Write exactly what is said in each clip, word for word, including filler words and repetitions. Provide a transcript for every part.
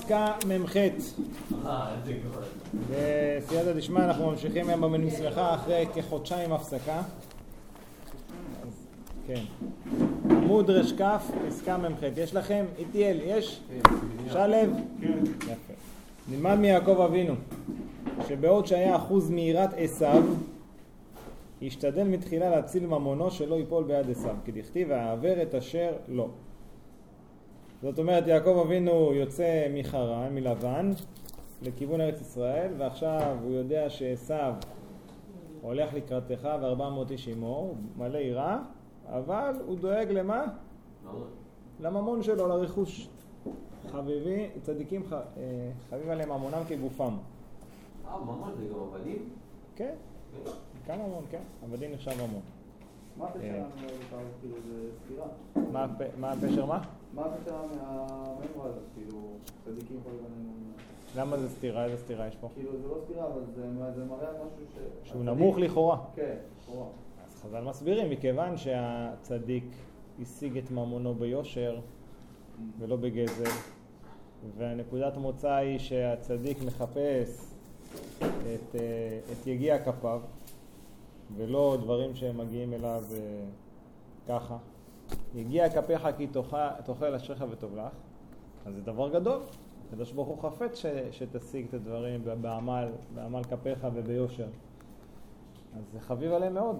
פסקה ממחת. בסייעתא דשמיא אנחנו ממשיכים היום במנוי שמחה אחרי כחודשיים הפסקה. כן. עמוד רש כף, פסקה ממחת. יש לכם? איטיאל, יש? שלב? כן. יפה. נלמד מיעקב אבינו, שבעוד שהיה אחוז מיראת עשיו, השתדל מתחילה להציל ממונו שלא ייפול ביד עשיו, כי דכתיב והעבר את אשר לא. זאת אומרת, יעקב אבינו יוצא מחרן, מלבן, לכיוון ארץ ישראל, ועכשיו הוא יודע שעשיו הולך לקראתך וארבע מאות איש עמו, מלא יראה, אבל הוא דואג למה? לממון שלו, לרכוש. חביבי, צדיקים חביב עליהם ממונם כגופם. אה, ממון זה גם עבדים? כן, כמה ממון, כן, עבדים נחשב ממון. מה הפשר כאילו זה סתירה? מה הפשר מה? מה הפשר מהממרה הזאת, כאילו צדיקים חביב עליהם? למה זה סתירה? איזה סתירה יש פה? כאילו זה לא סתירה, אבל זה מראה משהו ש... שהוא נמוך לכאורה. כן, לכאורה. אז חז"ל מסבירים, מכיוון שהצדיק השיג את ממונו ביושר ולא בגזל, והנקודת מוצא היא שהצדיק מחפש את, את יגיע כפיו ולא דברים שהם מגיעים אליו ככה. יגיע כפיך כי תאכל אשריך וטוב לך, אז זה דבר גדול. הקדוש ברוך הוא חפץ ש, שתשיג את הדברים בעמל, בעמל כפיך וביושר. אז זה חביב עליהם מאוד.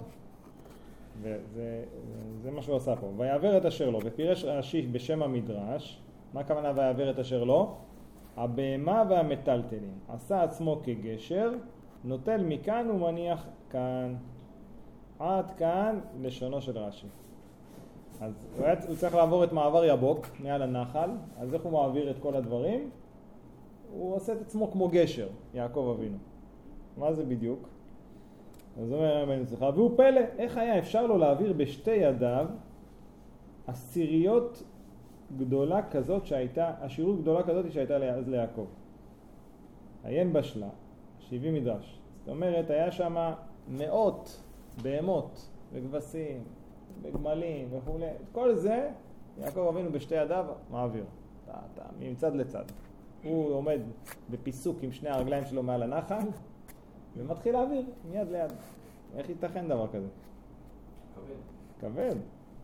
וזה זה מה שהוא עשה פה. ויעבר את אשר לו, ופירש רש"י בשם המדרש. מה הכוונה ויעבר את אשר לו? הבהמה והמטלטלים. עשה עצמו כגשר, נוטל מכאן ומניח כאן. עד כאן לשונו של רש"י. אז הוא, היה, הוא צריך לעבור את מעבר יבוק מעל הנחל, אז איך הוא מעביר את כל הדברים? הוא עושה את עצמו כמו גשר, יעקב אבינו. מה זה בדיוק? אז הוא אומר, והוא פלא, איך היה אפשר לו להעביר בשתי ידיו עשיריות גדולה כזאת שהייתה, עשירות גדולה כזאת שהייתה אז ליעקב. עיין בשלה, שבעים מדרש. זאת אומרת, היה שם מאות בהמות וכבשים וגמלים וכו'. כל זה, יעקב אבינו בשתי ידיו מעביר. מצד לצד. הוא עומד בפיסוק עם שני הרגליים שלו מעל הנחל, ומתחיל להעביר מיד ליד. איך ייתכן דבר כזה? כבד. כבד.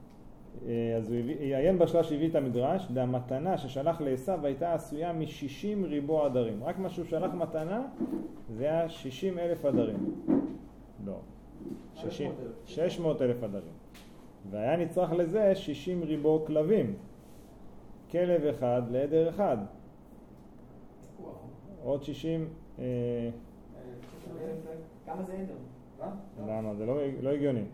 אז הוא יעיין בשלה שהביא את המדרש, והמתנה ששלח לעשיו הייתה עשויה מ-שישים ריבוע עדרים. רק מה שהוא שלח מתנה, זה היה שישים אלף עדרים. לא. שש מאות אלף עדרים. והיה נצרך לזה שישים ריבוע כלבים. כלב אחד לעדר אחד. עוד שישים... כמה זה עדר? למה? זה לא הגיוני.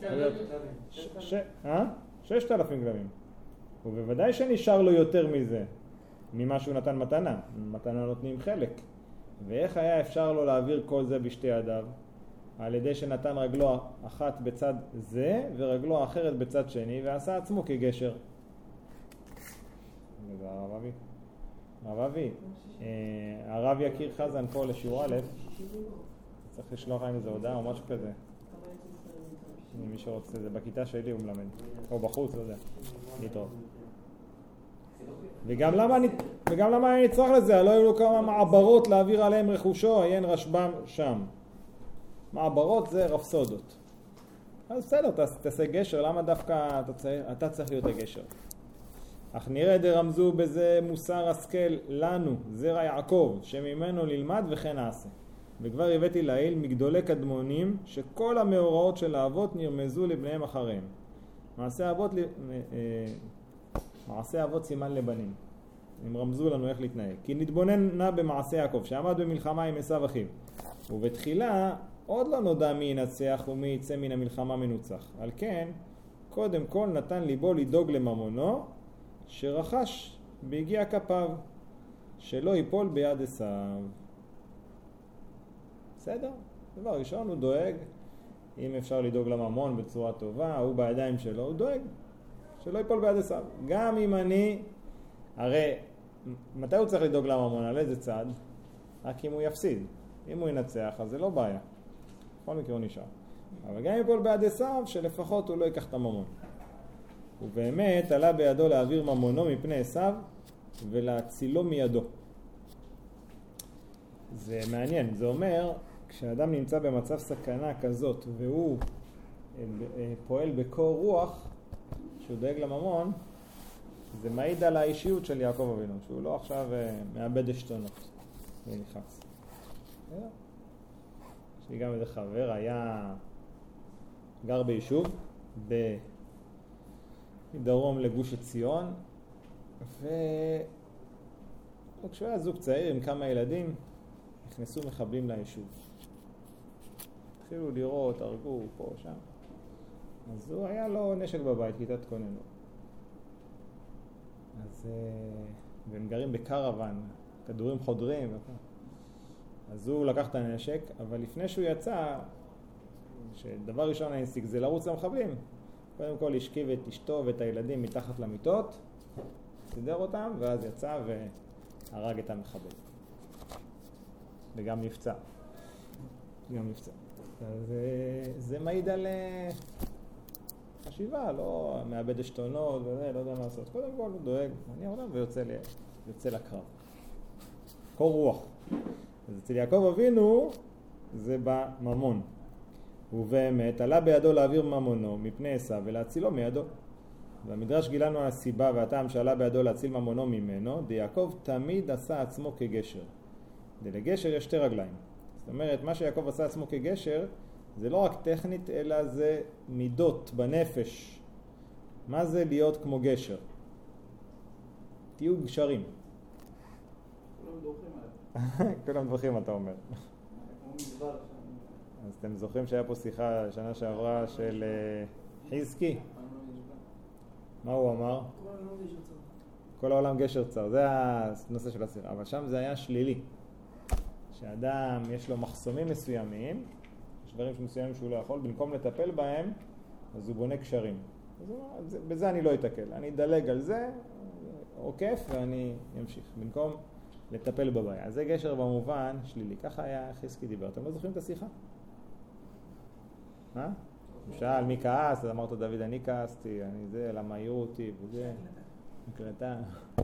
ששת אלפים כלבים. ובוודאי שנשאר לו יותר מזה, ממה שהוא נתן מתנה. מתנה נותנים חלק. ואיך היה אפשר לו להעביר כל זה בשתי ידיו? על ידי שנתן רגלו אחת בצד זה, ורגלו האחרת בצד שני, ועשה עצמו כגשר. וזה הרב אבי. הרב אבי, הרב יקיר חזן פה לשיעור א', צריך לשלוח להם איזו הודעה או משהו כזה. מי שרוצה, זה בכיתה שלי הוא מלמד. או בחוץ, לא יודע. להתראות. וגם למה אני, וגם למה אני צריך לזה? לא היו לו כמה מעברות להעביר עליהם רכושו, עיין רשב"ם שם. מעברות זה רפסודות. אז בסדר, תעשה גשר, למה דווקא אתה צריך, אתה צריך להיות הגשר? אך נראה דרמזו בזה מוסר השכל לנו, זרע יעקב, שממנו ללמד וכן נעשה. וכבר הבאתי לעיל מגדולי קדמונים, שכל המאורעות של האבות נרמזו לבניהם אחריהם. מעשה אבות, מעשה אבות סימן לבנים. הם רמזו לנו איך להתנהג. כי נתבונן נע במעשה יעקב, שעמד במלחמה עם עשיו אחיו. ובתחילה עוד לא נודע מי ינצח ומי יצא מן המלחמה מנוצח. על כן, קודם כל נתן ליבו לדאוג לממונו, שרכש בהגיע כפיו, שלא ייפול ביד עשיו. בסדר? דבר ראשון, הוא דואג, אם אפשר לדאוג לממון בצורה טובה, הוא בידיים שלו, הוא דואג, שלא ייפול ביד עשיו. גם אם אני, הרי, מתי הוא צריך לדאוג לממון? על איזה צד? רק אם הוא יפסיד. אם הוא ינצח, אז זה לא בעיה. בכל מקרה הוא נשאר. אבל גם אם ייפול ביד עשיו, שלפחות הוא לא ייקח את הממון. ובאמת עלה בידו להעביר ממונו מפני עשיו ולהצילו מידו. זה מעניין, זה אומר, כשאדם נמצא במצב סכנה כזאת והוא פועל בקור רוח, שהוא דואג לממון, זה מעיד על האישיות של יעקב אבינו, שהוא לא עכשיו מאבד עשתונות ונכנס. יש לי גם איזה חבר, היה גר ביישוב בדרום לגוש עציון, וכשהוא היה זוג צעיר עם כמה ילדים, נכנסו מחבלים ליישוב. התחילו לראות, הרגו פה, שם. אז הוא היה לו נשק בבית, כיתת כוננות. אז, והם גרים בקרוון, כדורים חודרים. אז הוא לקח את הנשק, אבל לפני שהוא יצא, שדבר ראשון האינסיק זה לרוץ למחבלים. קודם כל השכיב את אשתו ואת הילדים מתחת למיטות, סידר אותם, ואז יצא והרג את המחבל. וגם נפצע. גם נפצע. אז זה מעיד על חשיבה, לא מאבד עשתונות וזה, לא יודע מה לעשות. קודם כל הוא דואג, אני עולם ויוצא ל... יוצא לקרב. קור רוח. אז אצל יעקב אבינו זה בממון. ובאמת עלה בידו להעביר ממונו מפני עשיו ולהצילו מידו. והמדרש גילנו על הסיבה והטעם שעלה בידו להציל ממונו ממנו, דיעקב תמיד עשה עצמו כגשר. ולגשר יש שתי רגליים. זאת אומרת, מה שיעקב עשה עצמו כגשר, זה לא רק טכנית, אלא זה מידות בנפש. מה זה להיות כמו גשר? תהיו גשרים. כולם דורכים עליו. כולם דורכים, אתה אומר. אז אתם זוכרים שהיה פה שיחה שנה שעברה של חזקי? מה הוא אמר? כל העולם גשר צר. זה הנושא של השיחה. אבל שם זה היה שלילי. שאדם יש לו מחסומים מסוימים, יש דברים מסוימים שהוא לא יכול, במקום לטפל בהם, אז הוא בונה קשרים. אז בזה אני לא אתקל. אני אדלג על זה, עוקף, ואני אמשיך. במקום לטפל בבעיה. אז זה גשר במובן שלילי. ככה היה חזקי דיבר. אתם לא זוכרים את השיחה? מה? הוא שאל מי כעס, אז אמרת דוד אני כעסתי, אני זה, למה העירו אותי, וזה, מקלטה.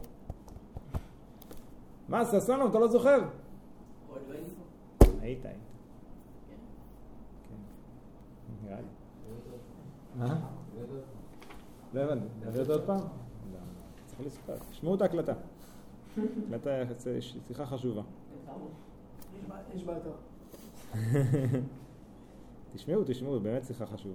מה, ססונו, אתה לא זוכר? עוד לא הייתי פה. היית, היית. כן. נראה לי. מה? לא הבנתי, נביא אותו עוד פעם? צריך לספר. תשמעו את ההקלטה. הקלטה שיחה חשובה. יש באתר. תשמעו, תשמעו, באמת שיחה חשובה.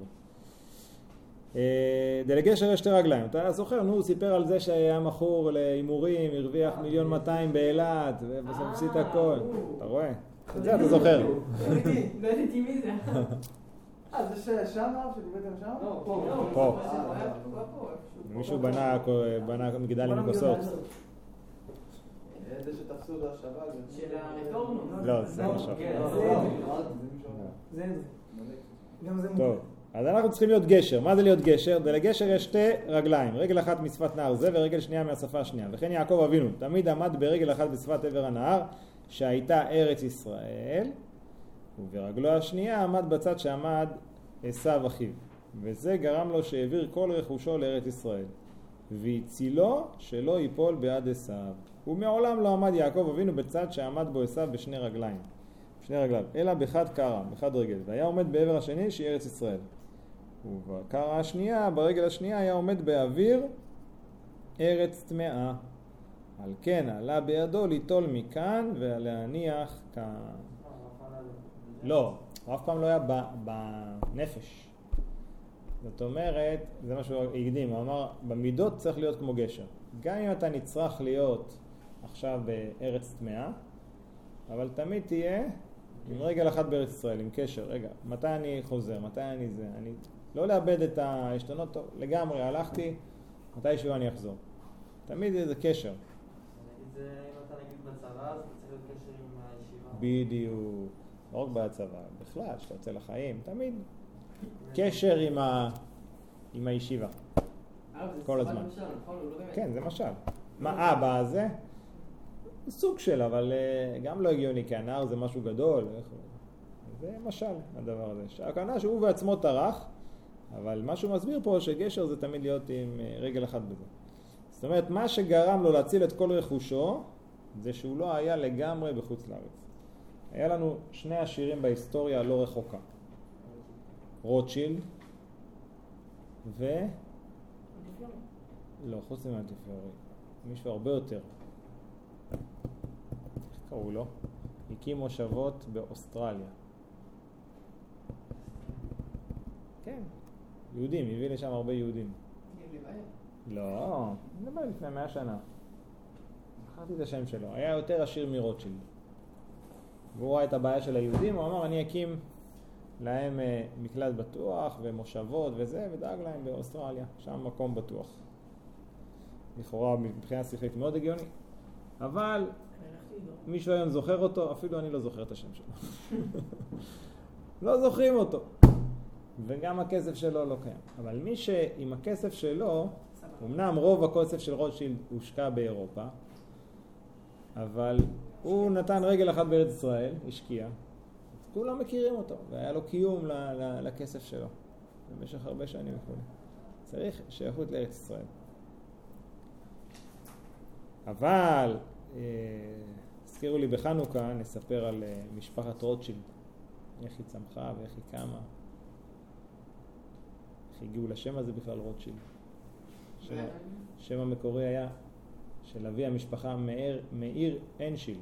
דלגשר יש שתי רגליים. אתה זוכר, נו, הוא סיפר על זה שהיה מכור להימורים, הרוויח מיליון מאתיים באילת, ובסוף עשית הכל. אתה רואה? את זה אתה זוכר. לא ידעתי מי זה. אה, זה שמה? שדיברתם שם? לא, פה. פה. פה. מישהו בנה מגדל עם כוסות. זה שתפסו את השב"ג. של הרטורנו. לא, זה משהו. זה זה. גם זה טוב, אז אנחנו צריכים להיות גשר. מה זה להיות גשר? ולגשר יש שתי רגליים. רגל אחת משפת נהר זה ורגל שנייה מהשפה השנייה. וכן יעקב אבינו תמיד עמד ברגל אחת בשפת עבר הנהר שהייתה ארץ ישראל, וברגלו השנייה עמד בצד שעמד עשיו אחיו. וזה גרם לו שהעביר כל רכושו לארץ ישראל. והצילו שלא ייפול ביד עשיו. ומעולם לא עמד יעקב אבינו בצד שעמד בו עשיו בשני רגליים. שני רגליו, אלא בחד קרע, בחד רגל. והיה עומד בעבר השני שהיא ארץ ישראל. ובקרע השנייה, ברגל השנייה, היה עומד באוויר ארץ טמאה. על כן עלה בידו ליטול מכאן ולהניח כאן. לא, הוא אף פעם לא היה בנפש. זאת אומרת, זה מה שהוא הקדים, הוא אמר, במידות צריך להיות כמו גשר. גם אם אתה נצטרך להיות עכשיו בארץ טמאה, אבל תמיד תהיה עם רגל אחת בארץ ישראל, עם קשר. רגע, מתי אני חוזר? מתי אני זה? אני לא לאבד את ההשתנות טוב, לגמרי, הלכתי, מתישהו אני אחזור. תמיד איזה קשר. זה אם אתה נגיד בצבא, אז אתה צריך להיות קשר עם הישיבה. בדיוק. לא רק בצבא, בכלל, שאתה יוצא לחיים, תמיד קשר עם ה... עם הישיבה. כל הזמן. כן, זה משל. מה, אה, בזה? סוג של, אבל גם לא הגיוני, כי הנהר זה משהו גדול. זה משל, הדבר הזה. שהכוונה שהוא בעצמו טרח, אבל מה שהוא מסביר פה, שגשר זה תמיד להיות עם רגל אחת בזה. זאת אומרת, מה שגרם לו להציל את כל רכושו, זה שהוא לא היה לגמרי בחוץ לארץ. היה לנו שני עשירים בהיסטוריה הלא רחוקה. רוטשילד ו... לא, חוץ מהאנטיפיורי. מישהו הרבה יותר. איך קראו לו? הקים מושבות באוסטרליה. כן, יהודים, הביא לשם הרבה יהודים. לא, נדבר לפני מאה שנה. זכרתי את השם שלו. היה יותר עשיר מרוטשילד. והוא ראה את הבעיה של היהודים, הוא אמר, אני אקים להם מקלט בטוח ומושבות וזה, ודאג להם באוסטרליה. שם מקום בטוח. לכאורה מבחינה שכלית מאוד הגיוני. אבל מישהו היום זוכר אותו, אפילו אני לא זוכר את השם שלו. לא זוכרים אותו. וגם הכסף שלו לא קיים. אבל מי שעם הכסף שלו, אמנם רוב הכסף של רוטשילד הושקע באירופה, אבל הוא נתן רגל אחת בארץ ישראל, השקיע. כולם מכירים אותו, והיה לו קיום ל- ל- לכסף שלו. במשך הרבה שנים וכו'. צריך שייכות לארץ ישראל. אבל, אה, הזכירו לי בחנוכה, נספר על אה, משפחת רוטשילד. איך היא צמחה ואיך היא קמה. איך הגיעו לשם הזה בכלל רוטשילד. שם, שם המקורי היה של אבי המשפחה מאיר, מאיר אנשילד.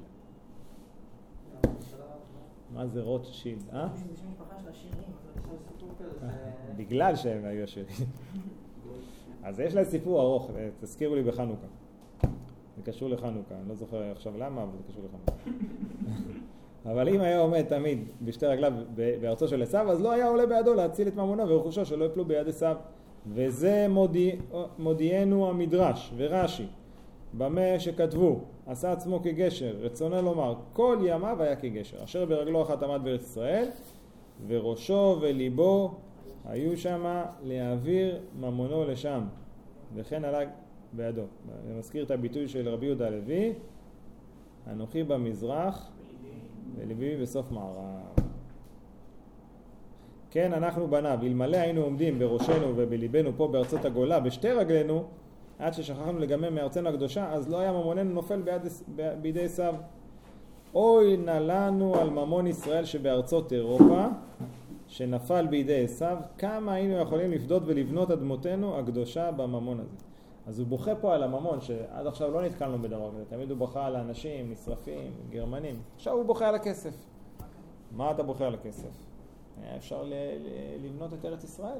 מה זה רוטשילד, אה? זה שם משפחה של השירים. בגלל שהם היו עשירים. אז יש לה סיפור ארוך, תזכירו לי בחנוכה. זה קשור לחנוכה, אני לא זוכר עכשיו למה, אבל זה קשור לחנוכה. אבל אם היה עומד תמיד בשתי רגליו בארצו של עשיו, אז לא היה עולה בידו להציל את ממונו ורכושו שלא יפלו ביד עשיו. וזה מודיע, מודיענו המדרש ורש"י, במה שכתבו, עשה עצמו כגשר, רצונו לומר, כל ימיו היה כגשר, אשר ברגלו אחת עמד בארץ ישראל, וראשו וליבו היו שמה להעביר ממונו לשם, וכן עלה בידו. אני מזכיר את הביטוי של רבי יהודה הלוי, אנוכי במזרח וליבי בסוף מערב. כן, אנחנו בניו, אלמלא היינו עומדים בראשנו ובליבנו פה בארצות הגולה, בשתי רגלינו, עד ששכחנו לגמם מארצנו הקדושה, אז לא היה ממוננו נופל ביד, בידי עשיו. אוי נא לנו על ממון ישראל שבארצות אירופה, שנפל בידי עשיו, כמה היינו יכולים לפדות ולבנות אדמותינו הקדושה בממון הזה. אז הוא בוכה פה על הממון, שעד עכשיו לא נתקלנו בדבר כזה, תמיד הוא בוכה על האנשים, נשרפים, גרמנים. עכשיו הוא בוכה על הכסף. מה אתה בוכה על הכסף? היה אפשר ל- ל- לבנות את ארץ ישראל.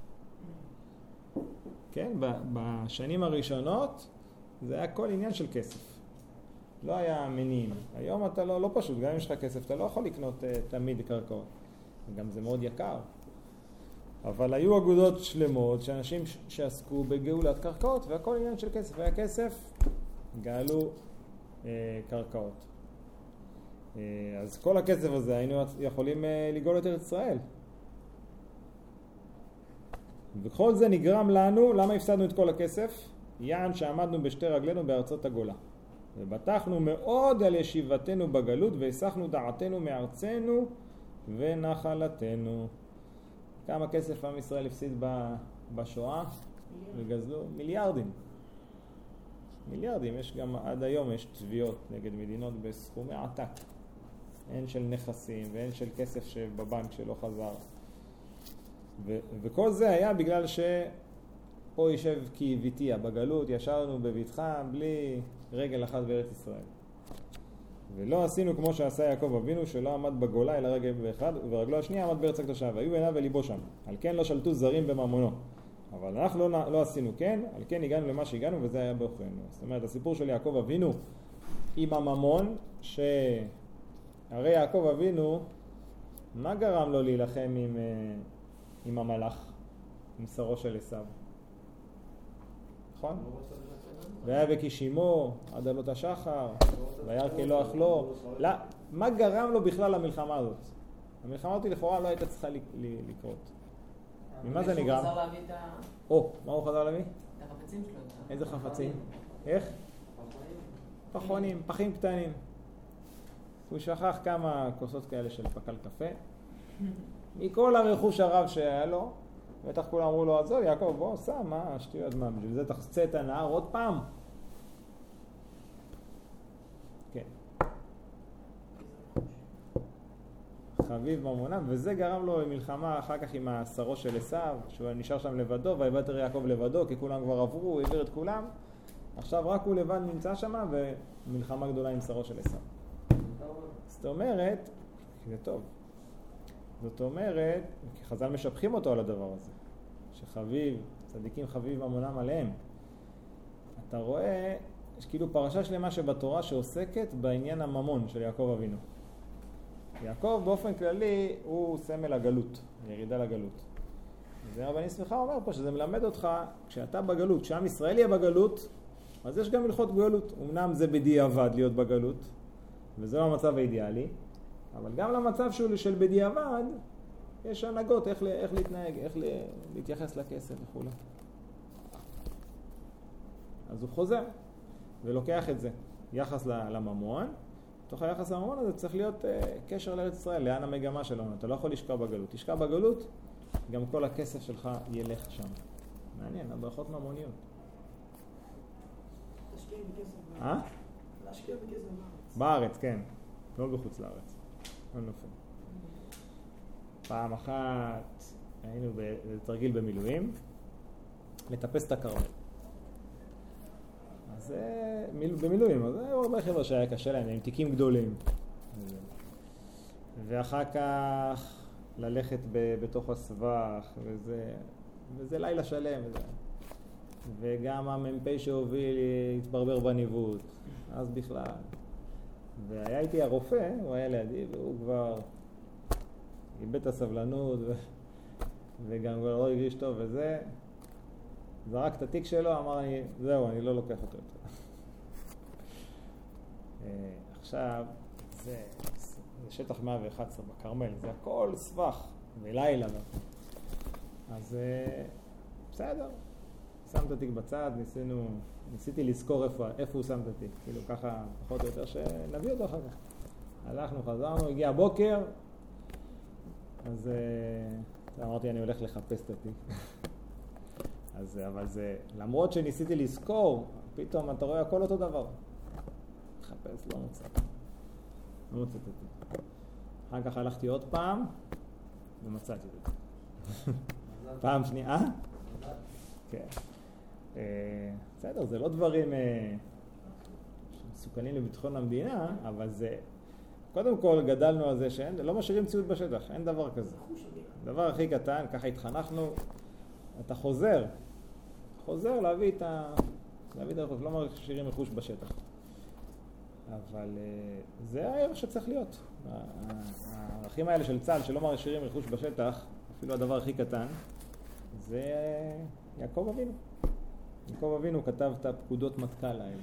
כן, בשנים הראשונות זה היה כל עניין של כסף. לא היה מניעים. היום אתה לא, לא פשוט, גם אם יש לך כסף, אתה לא יכול לקנות uh, תמיד קרקעות. גם זה מאוד יקר. אבל היו אגודות שלמות שאנשים שעסקו בגאולת קרקעות, והכל עניין של כסף. והיה כסף, גאלו uh, קרקעות. Uh, אז כל הכסף הזה היינו יכולים uh, לגאול את ארץ ישראל. וכל זה נגרם לנו, למה הפסדנו את כל הכסף? יען שעמדנו בשתי רגלינו בארצות הגולה. ובטחנו מאוד על ישיבתנו בגלות, והסחנו דעתנו מארצנו ונחלתנו. כמה כסף עם ישראל הפסיד בשואה? וגזלו מיליארדים. מיליארדים, יש גם עד היום יש תביעות נגד מדינות בסכומי עתק. הן של נכסים והן של כסף שבבנק שלא חזר. ו- וכל זה היה בגלל שפה יישב כיביתיה בגלות, ישרנו בביטחה בלי רגל אחת בארץ ישראל. ולא עשינו כמו שעשה יעקב אבינו, שלא עמד בגולה אלא רגל באחד, וברגלו השנייה עמד בארץ הקדושה, והיו עיניו וליבו שם. על כן לא שלטו זרים בממונו. אבל אנחנו לא, לא עשינו כן, על כן הגענו למה שהגענו, וזה היה באוכלנו. זאת אומרת, הסיפור של יעקב אבינו עם הממון, שהרי יעקב אבינו, מה גרם לו להילחם עם... עם המלאך, עם שרו של עשיו. נכון? והיה בקישימו, עד עלות השחר, וירא כי לא אכלו. לא, מה גרם לו בכלל למלחמה הזאת? המלחמה הזאת לכאורה לא הייתה צריכה לקרות. ממה זה נגרם? הוא חזר להביא את ה... או, מה הוא חזר להביא? את החפצים שלו. איזה חפצים? איך? פחונים, פחים קטנים. הוא שכח כמה כוסות כאלה של פקל קפה. מכל הרכוש הרב שהיה לו, בטח כולם אמרו לו, עזוב יעקב, בוא, סע, מה, שטויות, מה, בשביל זה תחצה את הנהר עוד פעם? כן. חביב ממונם, וזה גרם לו למלחמה אחר כך עם השרו של עשיו, שהוא נשאר שם לבדו, ויוותר יעקב לבדו, כי כולם כבר עברו, הוא העביר את כולם. עכשיו רק הוא לבד נמצא שם, ומלחמה גדולה עם שרו של עשיו. זאת אומרת, זה טוב. זאת אומרת, כי חז"ל משבחים אותו על הדבר הזה, שחביב, צדיקים חביב ממונם עליהם. אתה רואה, יש כאילו פרשה שלמה שבתורה שעוסקת בעניין הממון של יעקב אבינו. יעקב באופן כללי הוא סמל הגלות, ירידה לגלות. זה רבני שמחה אומר פה שזה מלמד אותך, כשאתה בגלות, כשעם ישראל יהיה בגלות, אז יש גם הלכות גלות. אמנם זה בדיעבד להיות בגלות, וזה לא המצב האידיאלי, אבל גם למצב של בדיעבד, יש הנהגות איך, איך להתנהג, איך להתייחס לכסף וכו'. אז הוא חוזר ולוקח את זה, יחס לממון. בתוך היחס לממון הזה צריך להיות uh, קשר לארץ ישראל, לאן המגמה שלנו. אתה לא יכול לשקע בגלות. תשקע בגלות, גם כל הכסף שלך ילך שם. מעניין, הברכות ממוניות. להשקיע בכסף אה? להשקיע בכסף בארץ. בארץ, כן. לא בחוץ לארץ. לא נופל. פעם אחת היינו בתרגיל במילואים, לטפס את הקרמל. אז במילואים, אז היו הרבה חבר'ה שהיה קשה להם, עם תיקים גדולים. ואחר כך ללכת בתוך הסבך, וזה, וזה לילה שלם. וזה. וגם המ"פ שהוביל התברבר בניווט, אז בכלל. והיה איתי הרופא, הוא היה לידי, והוא כבר איבד את הסבלנות, ו... וגם כבר לא הרגיש טוב, וזה... זרק את התיק שלו, אמר לי, זהו, אני לא לוקח אותו יותר. עכשיו, זה, זה שטח מאה ואחת עשרה בקרמל, זה הכל סבך, ולילה. אז בסדר, שם את התיק בצד, ניסינו, ניסיתי לזכור איפה, איפה הוא שם את התיק, כאילו ככה פחות או יותר שנביא אותו אחר כך. הלכנו, חזרנו, הגיע הבוקר, אז אמרתי, אני הולך לחפש את התיק. אז, אבל זה, למרות שניסיתי לזכור, פתאום אתה רואה הכל אותו דבר. לחפש, לא מוצא. לא מוצא את התיק. אחר כך הלכתי עוד פעם, ומצאתי את זה. פעם שנייה, אה? כן. בסדר, זה לא דברים מסוכנים לביטחון המדינה, אבל זה, קודם כל גדלנו על זה שאין, לא משאירים ציוד בשטח, אין דבר כזה. דבר הכי קטן, ככה התחנכנו, אתה חוזר, חוזר להביא את ה... להביא את הרכוש, לא משאירים רכוש בשטח. אבל זה הערך שצריך להיות. הערכים האלה של צה"ל שלא משאירים רכוש בשטח, אפילו הדבר הכי קטן, זה יעקב אבינו. יעקב אבינו כתב את הפקודות מטכ"ל האלה.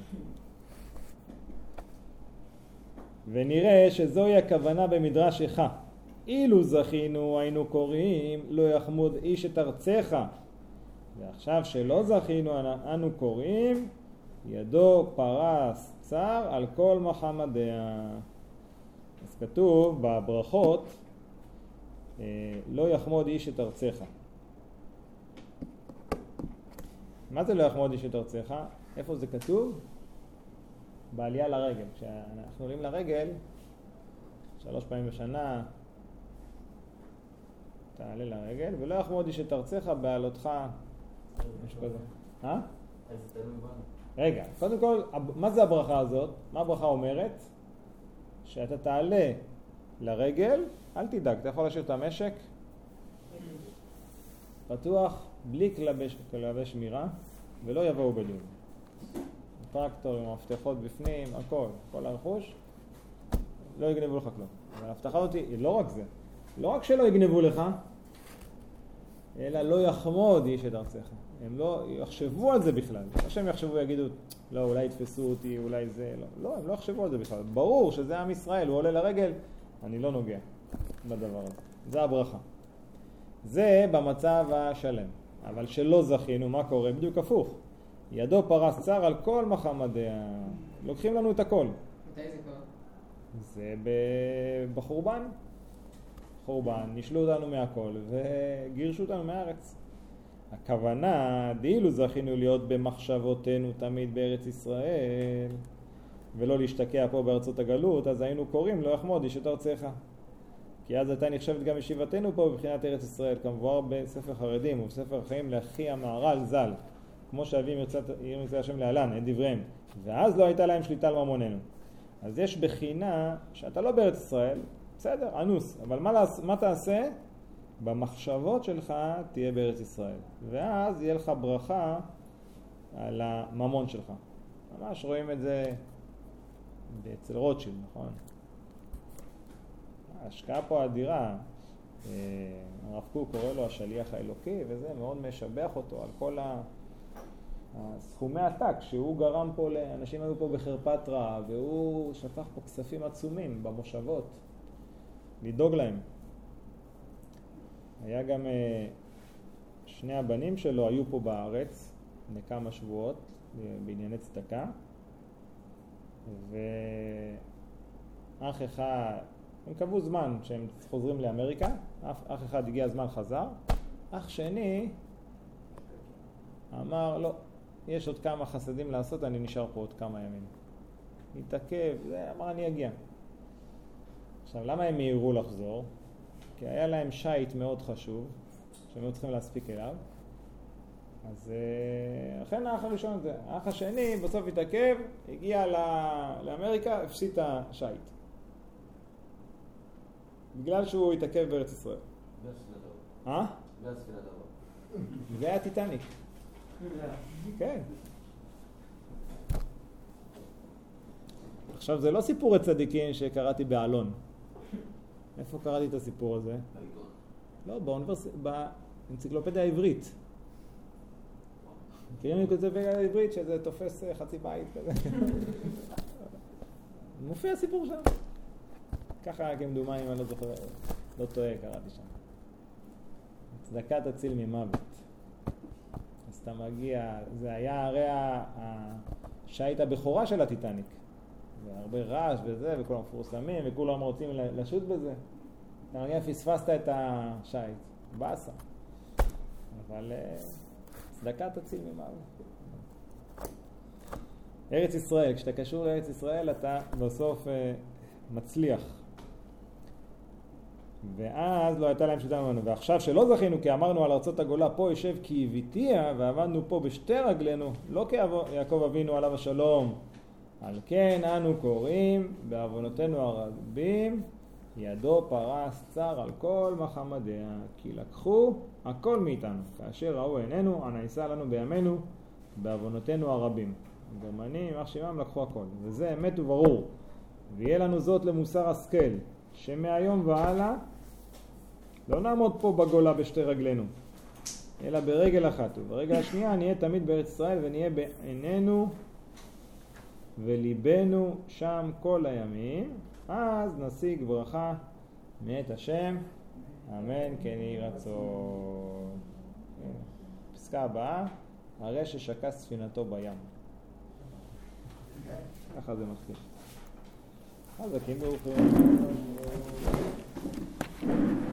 ונראה שזוהי הכוונה במדרש איכה. אילו זכינו היינו קוראים לא יחמוד איש את ארצך. ועכשיו שלא זכינו אנו קוראים ידו פרס צר על כל מחמדיה. אז כתוב בברכות לא יחמוד איש את ארצך. מה זה לא יחמוד איש את ארצך? איפה זה כתוב? בעלייה לרגל. כשאנחנו עולים לרגל שלוש פעמים בשנה תעלה לרגל, ולא יחמוד איש את ארצך בעלותך. יש כזה. אה? אז זה תלוי בנו. רגע, קודם כל, מה זה הברכה הזאת? מה הברכה אומרת? שאתה תעלה לרגל, אל תדאג, אתה יכול להשאיר את המשק פתוח, בלי כלבי שמירה, ולא יבואו בדין. טרקטור עם המפתחות בפנים, הכל, כל הרכוש, לא יגנבו לך כלום. אבל ההבטחה הזאת היא לא רק זה. לא רק שלא יגנבו לך, אלא לא יחמוד איש את ארצך. הם לא יחשבו על זה בכלל. לא שהם יחשבו ויגידו, לא, אולי יתפסו אותי, אולי זה, לא. לא, הם לא יחשבו על זה בכלל. ברור שזה עם ישראל, הוא עולה לרגל, אני לא נוגע בדבר הזה. זה הברכה. זה במצב השלם. אבל שלא זכינו, מה קורה? בדיוק הפוך. ידו פרס צר על כל מחמדיה. לוקחים לנו את הכל. מתי זה קורה? זה בחורבן. חורבן, נשלו אותנו מהכל וגירשו אותנו מהארץ. הכוונה, דאילו זכינו להיות במחשבותינו תמיד בארץ ישראל, ולא להשתקע פה בארצות הגלות, אז היינו קוראים לא יחמוד איש את ארצך. כי אז הייתה נחשבת גם ישיבתנו פה בבחינת ארץ ישראל, כמבואר בספר חרדים ובספר החיים לאחי המהר"ל ז"ל, כמו שאבים ירצה השם להלן, את דבריהם, ואז לא הייתה להם שליטה על ממוננו. אז יש בחינה שאתה לא בארץ ישראל, בסדר, אנוס, אבל מה, מה תעשה? במחשבות שלך תהיה בארץ ישראל, ואז יהיה לך ברכה על הממון שלך. ממש רואים את זה אצל רוטשילד, נכון? ההשקעה פה אדירה, הרב קוק קורא לו השליח האלוקי, וזה מאוד משבח אותו על כל הסכומי עתק שהוא גרם פה, לאנשים היו פה בחרפת רעב, והוא שפך פה כספים עצומים במושבות, לדאוג להם. היה גם שני הבנים שלו היו פה בארץ לכמה שבועות בענייני צדקה, ואח אחד, הם קבעו זמן שהם חוזרים לאמריקה, אח אחד הגיע הזמן חזר, אח שני אמר לא, יש עוד כמה חסדים לעשות, אני נשאר פה עוד כמה ימים. התעכב, זה אמר אני אגיע. עכשיו למה הם מהירו לחזור? כי היה להם שייט מאוד חשוב, שהם היו צריכים להספיק אליו. אז לכן האח הראשון זה. האח השני בסוף התעכב, הגיע לאמריקה, הפסיד את השייט. בגלל שהוא התעכב בארץ ישראל. אה? זה היה טיטניק. כן. עכשיו זה לא סיפורי צדיקים שקראתי באלון. איפה קראתי את הסיפור הזה? לא, באוניברס... באנציקלופדיה העברית. מכירים לי באנציקלופדיה העברית שזה תופס חצי בית כזה. מופיע סיפור שם. ככה כמדומה אם אני לא זוכר, לא טועה, קראתי שם. צדקה תציל ממוות. אז אתה מגיע, זה היה הרי השייט הבכורה של הטיטניק. והרבה רעש וזה, וכולם מפורסמים, וכולם רוצים לשוט בזה. אתה מגיע, פספסת את השייט. באסה. אבל צדקה תציל ממוות. ארץ ישראל, כשאתה קשור לארץ ישראל, אתה בסוף מצליח. ואז לא הייתה להם שליטה ממנו. ועכשיו שלא זכינו, כי אמרנו על ארצות הגולה, פה יושב כי הביתיה, ועבדנו פה בשתי רגלינו, לא כיעקב אבינו עליו השלום. על כן אנו קוראים, בעוונותינו הרבים, ידו פרס צר על כל מחמדיה, כי לקחו הכל מאיתנו, כאשר ראו עינינו, הנעשה לנו בימינו, בעוונותינו הרבים. הגרמנים, אח שמם, לקחו הכל. וזה אמת וברור. ויהיה לנו זאת למוסר השכל, שמהיום והלאה לא נעמוד פה בגולה בשתי רגלינו, אלא ברגל אחת, וברגל השנייה נהיה תמיד בארץ ישראל, ונהיה בעינינו וליבנו שם כל הימים, אז נשיג ברכה מאת השם, אמן כן יהי רצון. פסקה הבאה, הרי ששקע ספינתו בים. ככה זה מתחיל. חזקים ברוכים.